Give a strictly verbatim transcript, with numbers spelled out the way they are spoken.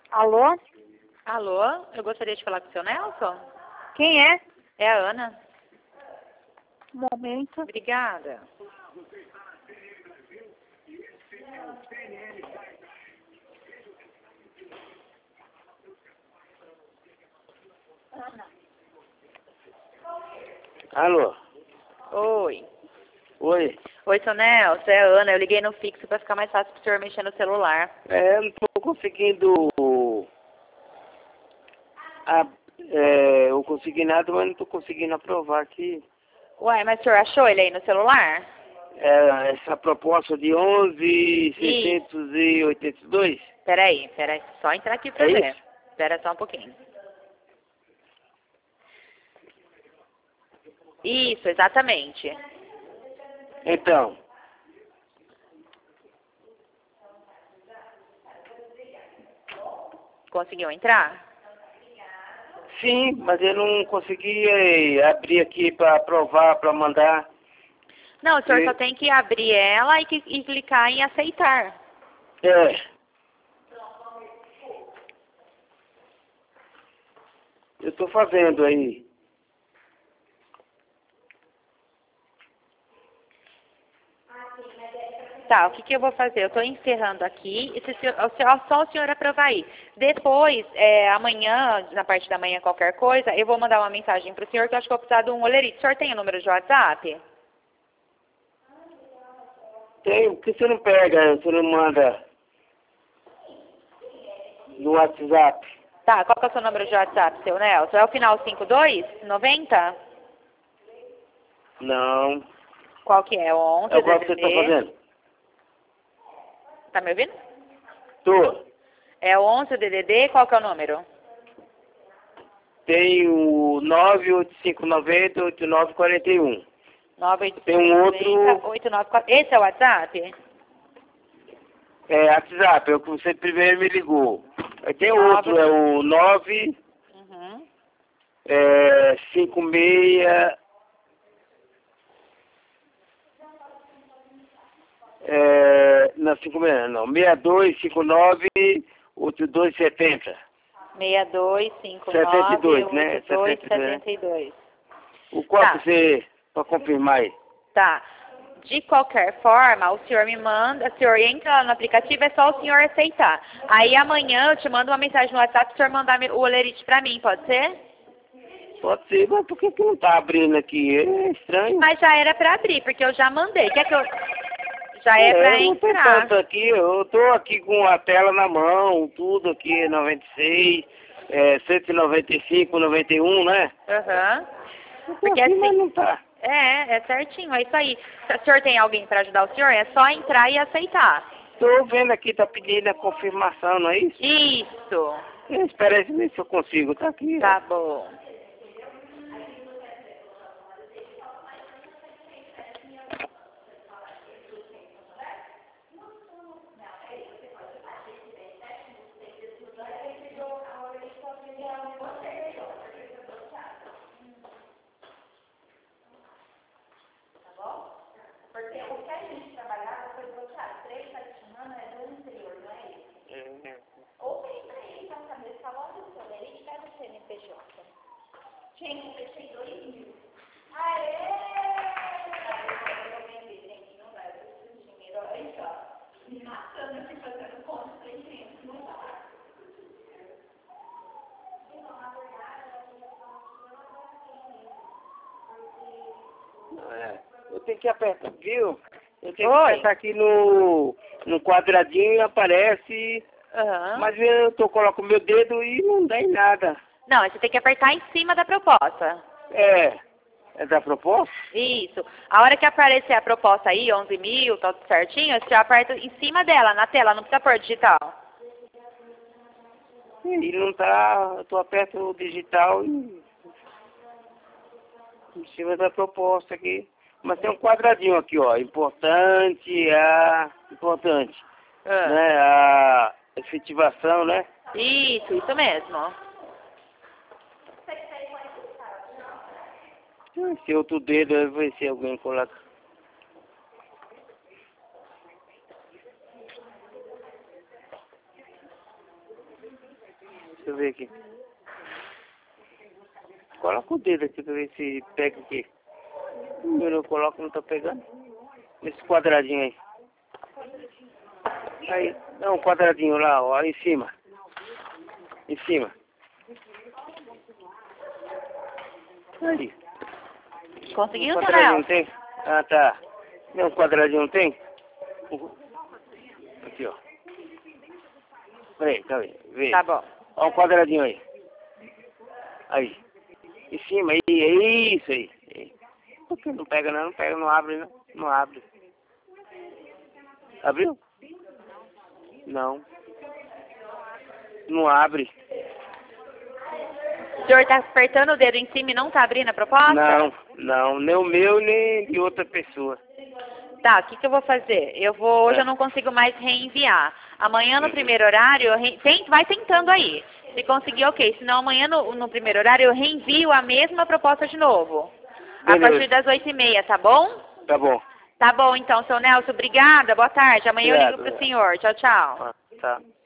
Alô? Alô, eu gostaria de falar com o seu Nelson. Quem é? É a Ana. Um momento. Obrigada. Alô? Oi. Oi? Oi, seu Nelson, é a Ana. Eu liguei no fixo para ficar mais fácil para o senhor mexer no celular. É, eu não tô conseguindo... A, é, eu consegui nada, mas não tô conseguindo aprovar aqui. Uai, mas o senhor achou ele aí no celular? É, essa proposta de onze mil seiscentos e oitenta e dois. Peraí, peraí. Só entrar aqui para É ver. isso? Espera só um pouquinho. Isso, exatamente. Então, Conseguiu entrar? sim, mas eu não consegui eh, abrir aqui para aprovar, para mandar. Não, o senhor E- só tem que abrir ela e, que- e clicar em aceitar. É. Eu tô fazendo aí. Tá, o que, que eu vou fazer? Eu estou encerrando aqui, e se, o senhor- só, só o senhor aprovar aí. Depois, é, amanhã, na parte da manhã, qualquer coisa, eu vou mandar uma mensagem para o senhor que eu acho que eu vou precisar de um olerite. O senhor tem o número de WhatsApp? Tem, por que você não pega, você não manda no WhatsApp? Tá, qual que é o seu número de WhatsApp, seu Nelson? É o final cinquenta e dois, noventa? Não. Qual que é? O onze, É igual que você tá D D D? fazendo. Tá me ouvindo? Tô. É o onze, D D D, qual que é o número? Tem o nove oito cinco nove zero oito nove quatro um. nove oito Tem um outro, oito nove quatro. Esse é o WhatsApp? é WhatsApp, é o que você primeiro me ligou. Aí tem Nove- outro, é o nove Uhum. é, cinco seis é, não, cinco seis não, seis dois cinco nove oito dois setenta. seis dois cinco setenta e nove dois, né? oito dois setenta e dois, né? sete dois. O qual Tá. que você, para confirmar aí? Tá. De qualquer forma, o senhor me manda, o senhor entra lá no aplicativo, é só o senhor aceitar. Aí amanhã eu te mando uma mensagem no WhatsApp, o senhor mandar o olerite pra mim, pode ser? Pode ser, mas por que que não tá abrindo aqui? É estranho. Mas já era pra abrir, porque eu já mandei. Quer que eu... Já é pra eu não tô entrar. tanto aqui, eu tô aqui com a tela na mão, tudo aqui, noventa e seis, é, cento e noventa e cinco, noventa e um, né? Aham. Eu tô Porque aqui, mas assim... não tá. É, é certinho, é isso aí. Se o senhor tem alguém pra ajudar o senhor, é só entrar e aceitar. Tô vendo aqui, tá pedindo a confirmação, não é isso? Isso. É, espera aí, ver se eu consigo, tá aqui. Tá bom. É, eu tenho que apertar, viu? Eu tenho Oi. que apertar aqui no, no quadradinho e aparece, Aham. mas eu tô, coloco o meu dedo e não dá em nada. Não, você tem que apertar em cima da proposta. É, é da proposta? Isso. A hora que aparecer a proposta aí, onze mil, tá tudo certinho, você aperta em cima dela, na tela, não precisa pôr digital. E não tá, eu tô aperto o digital e em cima da proposta aqui. Mas tem um quadradinho aqui, ó, importante, a, importante, Ah. né, a efetivação, né? Isso, isso mesmo. Esse outro dedo, eu vou ver se alguém coloca. Deixa eu ver aqui. Coloca o dedo aqui pra ver se pega aqui. Eu não coloco, não tô pegando. Esse quadradinho aí. Aí, dá um quadradinho lá, ó, em cima. Em cima. Aí. Conseguiu, Um seu quadradinho Nelson? tem? Ah, tá. Não, um quadradinho tem? Aqui, ó. Peraí, tá aí. Vê. Tá bom. Ó um quadradinho aí. Aí. Em cima, aí, é isso aí. Por que não pega não? Não pega, não abre não. Não abre. Abriu? Não. Não abre. O senhor tá apertando o dedo em cima e não tá abrindo a proposta? Não, não. Nem o meu, nem de outra pessoa. Tá, o que, que eu vou fazer? Eu vou, hoje É. eu não consigo mais reenviar. Amanhã no primeiro horário, eu re... Tem, vai tentando aí. Se conseguir, ok. Senão amanhã no, no primeiro horário eu reenvio a mesma proposta de novo. A Beleza. partir das oito e meia, tá bom? Tá bom. Tá bom então, seu Nelson. Obrigada, boa tarde. Amanhã eu ligo Obrigado, pro é. senhor. Tchau, tchau. Ah, tá.